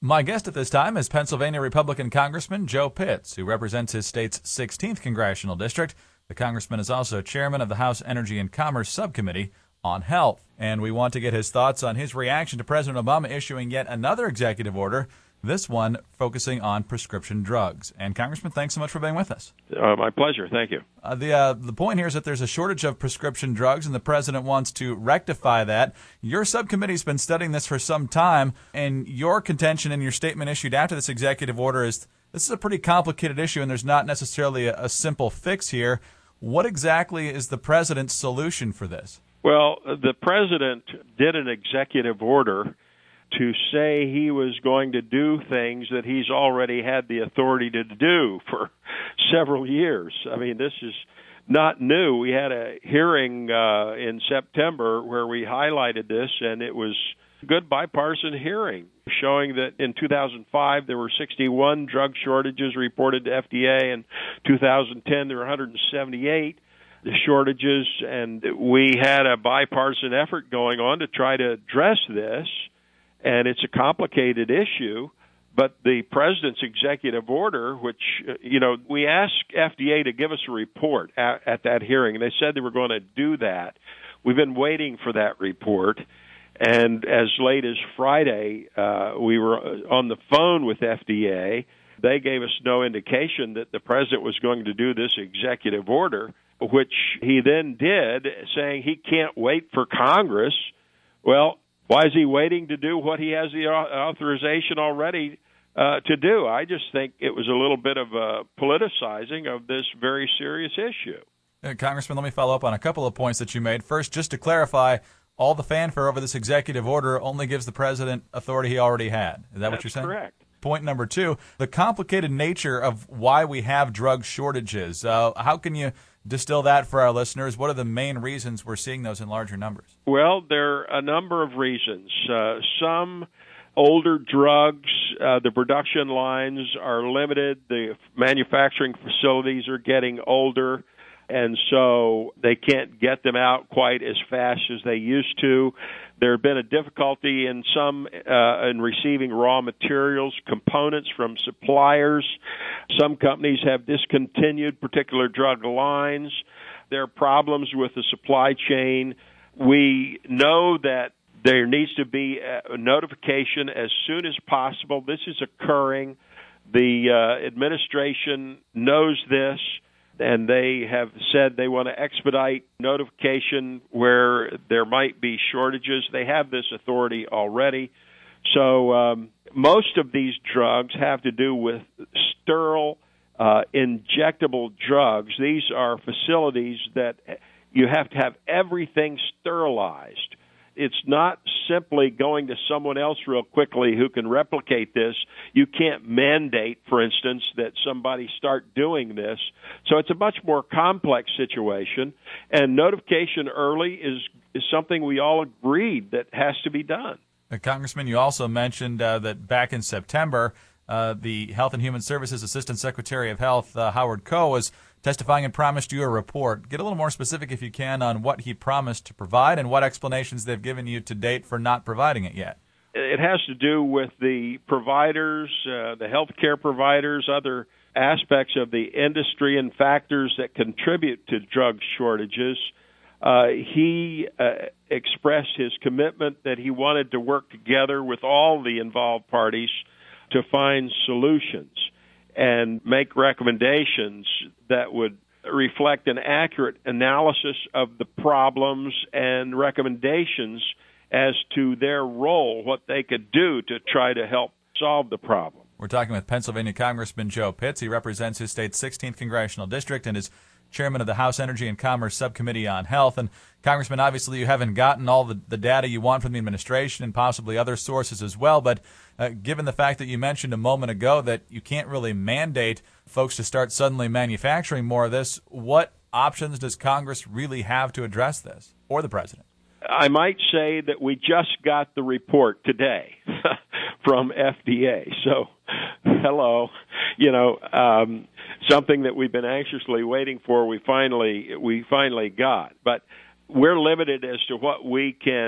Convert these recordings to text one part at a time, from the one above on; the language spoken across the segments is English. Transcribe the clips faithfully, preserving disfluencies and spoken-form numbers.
My guest at this time is Pennsylvania Republican Congressman Joe Pitts, who represents his state's sixteenth Congressional District. The congressman is also chairman of the House Energy and Commerce Subcommittee on Health. And we want to get his thoughts on his reaction to President Obama issuing yet another executive order, this one focusing on prescription drugs. And, Congressman, thanks so much for being with us. Uh, my pleasure. Thank you. Uh, the uh, the point here is that there's a shortage of prescription drugs, and the president wants to rectify that. Your subcommittee's been studying this for some time, and your contention in your statement issued after this executive order is this is a pretty complicated issue, and there's not necessarily a, a simple fix here. What exactly is the president's solution for this? Well, the president did an executive order to say he was going to do things that he's already had the authority to do for several years. I mean, this is not new. We had a hearing uh, in September where we highlighted this, and it was a good bipartisan hearing showing that in two thousand five there were sixty-one drug shortages reported to F D A. In two thousand ten there were one hundred seventy-eight shortages, and we had a bipartisan effort going on to try to address this. And it's a complicated issue, but the president's executive order, which, you know, we asked F D A to give us a report at, at that hearing, and they said they were going to do that. We've been waiting for that report, and as late as Friday, uh, we were on the phone with F D A. They gave us no indication that the president was going to do this executive order, which he then did, saying he can't wait for Congress. Well, why is he waiting to do what he has the authorization already uh, to do? I just think it was a little bit of a politicizing of this very serious issue. Uh, Congressman, let me follow up on a couple of points that you made. First, just to clarify, all the fanfare over this executive order only gives the president authority he already had. Is that That's what you're saying? Correct. Point number two, the complicated nature of why we have drug shortages. Uh, how can you distill that for our listeners? What are the main reasons we're seeing those in larger numbers? Well, there are a number of reasons. Uh, some older drugs, uh, the production lines are limited. The manufacturing facilities are getting older, and so they can't get them out quite as fast as they used to. There have been a difficulty in some uh, in receiving raw materials, components from suppliers. Some companies have discontinued particular drug lines. There are problems with the supply chain. We know that there needs to be a notification as soon as possible. This is occurring. The uh, administration knows this, and they have said they want to expedite notification where there might be shortages. They have this authority already. So um, most of these drugs have to do with sterile, uh, injectable drugs. These are facilities that you have to have everything sterilized. It's not simply going to someone else real quickly who can replicate this. You can't mandate, for instance, that somebody start doing this. So it's a much more complex situation, and notification early is, is something we all agreed that has to be done. Uh, Congressman, you also mentioned uh, that back in September, uh, the Health and Human Services Assistant Secretary of Health, uh, Howard Koh, was testifying and promised you a report. Get a little more specific, if you can, on what he promised to provide and what explanations they've given you to date for not providing it yet. It has to do with the providers, uh, the healthcare providers, other aspects of the industry and factors that contribute to drug shortages. Uh, he uh, expressed his commitment that he wanted to work together with all the involved parties to find solutions and make recommendations that would reflect an accurate analysis of the problems and recommendations as to their role, what they could do to try to help solve the problem. We're talking with Pennsylvania Congressman Joe Pitts. He represents his state's sixteenth Congressional District and is chairman of the House Energy and Commerce Subcommittee on Health. And, Congressman, obviously you haven't gotten all the, the data you want from the administration and possibly other sources as well, but uh, given the fact that you mentioned a moment ago that you can't really mandate folks to start suddenly manufacturing more of this, what options does Congress really have to address this, or the president? I might say that we just got the report today from F D A. So, hello, you know, um, something that we've been anxiously waiting for. We finally we finally got, but we're limited as to what we can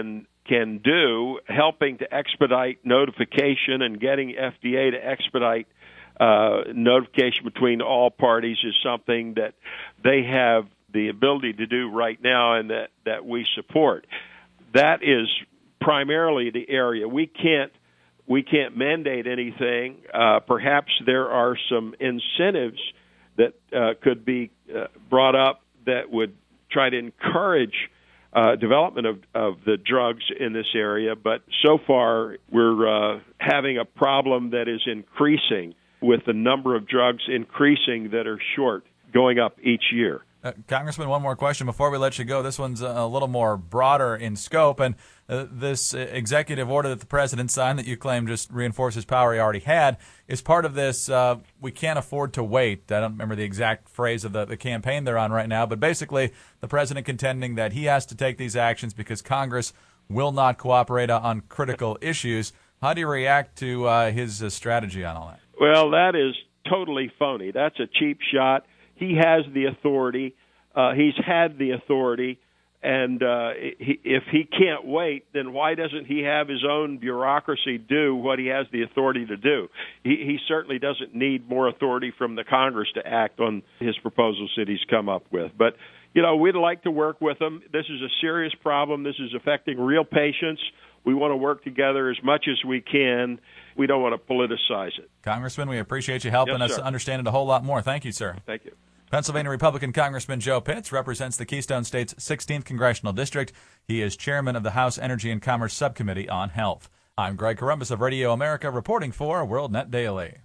can do, helping to expedite notification and getting F D A to expedite uh, notification between all parties is something that they have the ability to do right now and that, that we support. That is primarily the area. We can't we can't mandate anything. Uh, perhaps there are some incentives that uh, could be uh, brought up that would try to encourage uh, development of, of the drugs in this area. But so far, we're uh, having a problem that is increasing with the number of drugs increasing that are short, going up each year. Uh, Congressman, one more question before we let you go. This one's a little more broader in scope, and uh, this executive order that the president signed that you claim just reinforces power he already had is part of this uh, we can't afford to wait. I don't remember the exact phrase of the, the campaign they're on right now, but basically the president contending that he has to take these actions because Congress will not cooperate on critical issues. How do you react to uh, his uh, strategy on all that? Well, that is totally phony. That's a cheap shot. He has the authority. Uh, he's had the authority. And uh, he, if he can't wait, then why doesn't he have his own bureaucracy do what he has the authority to do? He, he certainly doesn't need more authority from the Congress to act on his proposals that he's come up with. But, you know, we'd like to work with him. This is a serious problem. This is affecting real patients. We want to work together as much as we can. We don't want to politicize it. Congressman, we appreciate you helping yes, us sir. understand it a whole lot more. Thank you, sir. Thank you. Pennsylvania Republican Congressman Joe Pitts represents the Keystone State's sixteenth Congressional District. He is chairman of the House Energy and Commerce Subcommittee on Health. I'm Greg Columbus of Radio America reporting for WorldNet Daily.